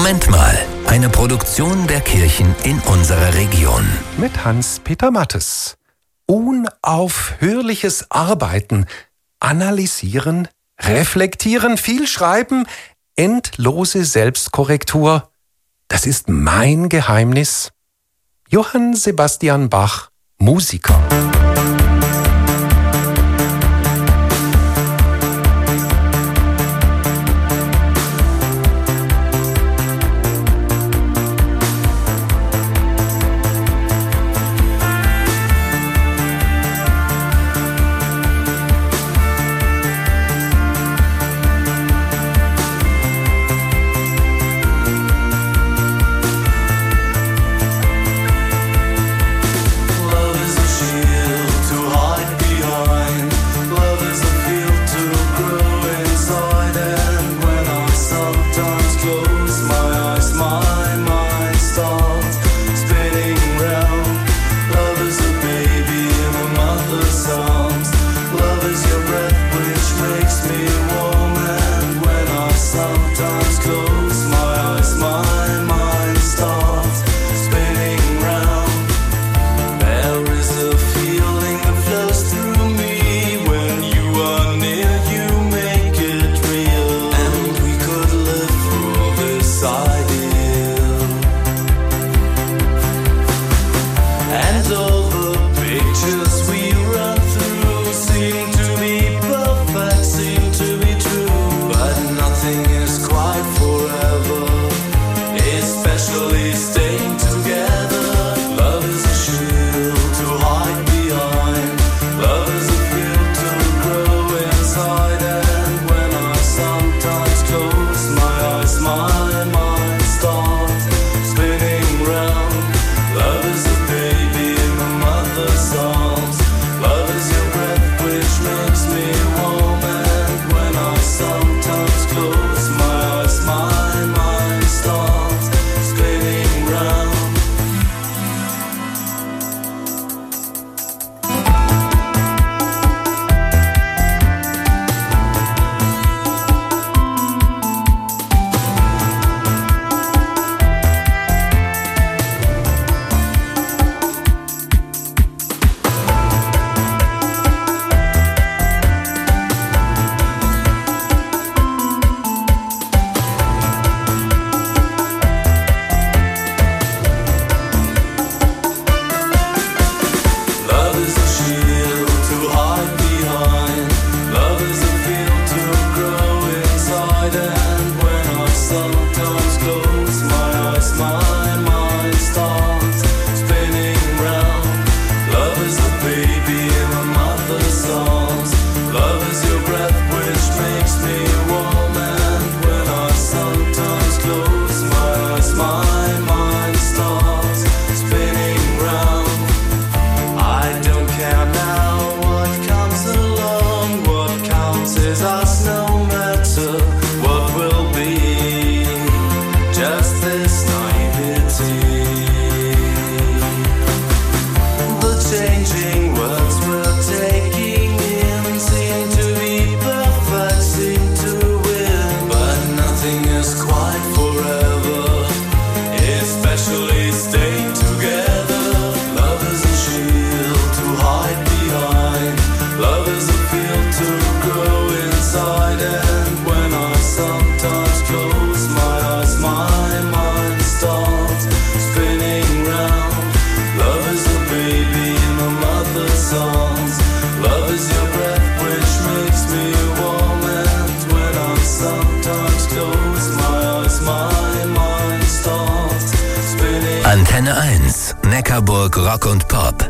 Moment mal, eine Produktion der Kirchen in unserer Region. Mit Hans-Peter Mattes. Unaufhörliches Arbeiten, analysieren, reflektieren, viel schreiben, endlose Selbstkorrektur. Das ist mein Geheimnis. Johann Sebastian Bach, Musiker. Antenne 1, Neckarburg Rock und Pop.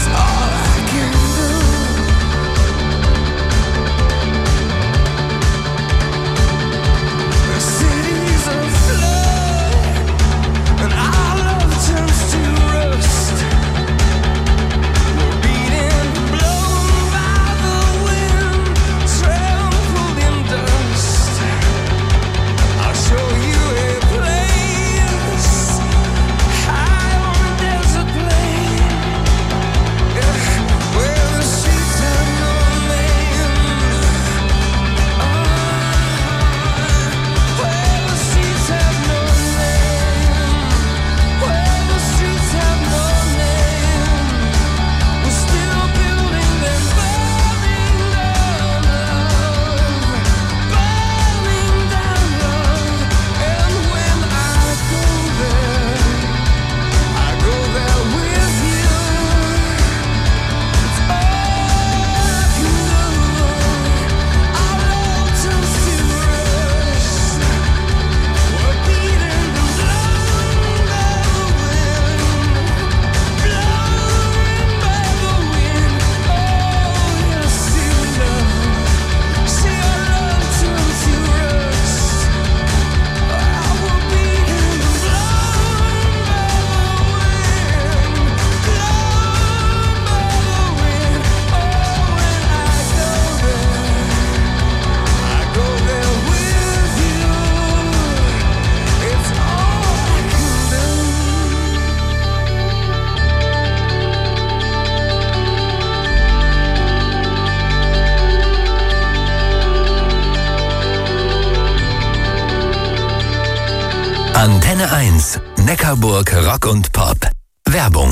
Antenne 1, Neckarburg Rock und Pop. Werbung.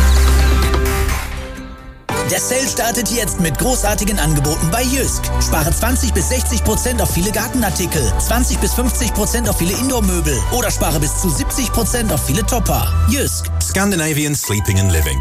Der Sale startet jetzt mit großartigen Angeboten bei Jysk. Spare 20-60% auf viele Gartenartikel, 20-50% auf viele Indoor-Möbel oder spare bis zu 70% auf viele Topper. Jysk. Scandinavian Sleeping and Living.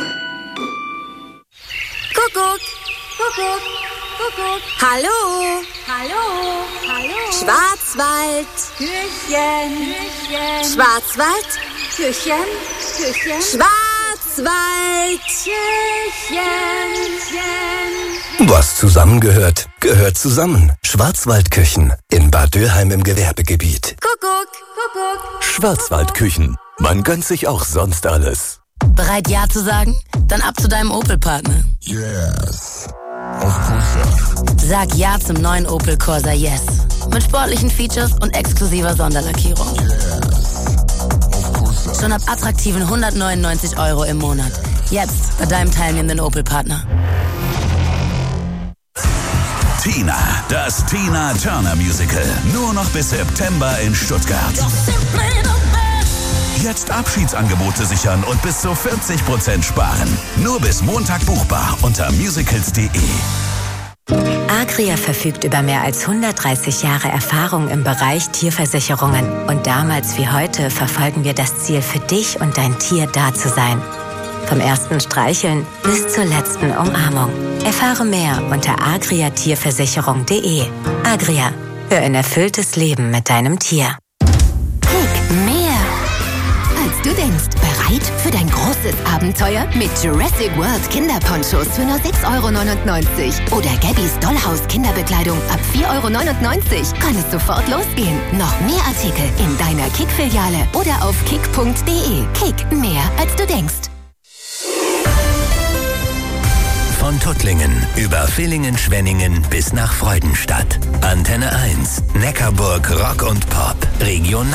Kuckuck, Kuckuck, Kuckuck. Hallo, hallo, hallo. Schwarzwald. Küchen, Küchen. Schwarzwald. Küchen, Küchen. Schwarzwald. Küchen, Küchen. Was zusammengehört, gehört zusammen. Schwarzwaldküchen in Bad Dürheim im Gewerbegebiet. Kuckuck, Kuckuck. Schwarzwaldküchen. Man gönnt sich auch sonst alles. Bereit Ja zu sagen? Dann ab zu deinem Opel-Partner. Yes. Of course. Sag Ja zum neuen Opel Corsa Yes. Mit sportlichen Features und exklusiver Sonderlackierung. Yes. Of course. Schon ab attraktiven 199 € im Monat. Jetzt bei deinem teilnehmenden Opel-Partner. Tina, das Tina Turner Musical. Nur noch bis September in Stuttgart. Jetzt Abschiedsangebote sichern und bis zu 40% sparen. Nur bis Montag buchbar unter musicals.de. Agria verfügt über mehr als 130 Jahre Erfahrung im Bereich Tierversicherungen. Und damals wie heute verfolgen wir das Ziel, für dich und dein Tier da zu sein. Vom ersten Streicheln bis zur letzten Umarmung. Erfahre mehr unter agriatierversicherung.de. Agria, für ein erfülltes Leben mit deinem Tier. Kick mehr, als du denkst. Bereit für dein großes Abenteuer? Mit Jurassic World Kinderponchos für nur 6,99 € oder Gabby's Dollhouse Kinderbekleidung ab 4,99 € kann es sofort losgehen. Noch mehr Artikel in deiner Kick-Filiale oder auf kick.de. Kick, mehr als du denkst. Von Tuttlingen über Villingen-Schwenningen bis nach Freudenstadt. Antenne 1, Neckarburg Rock und Pop. Regional.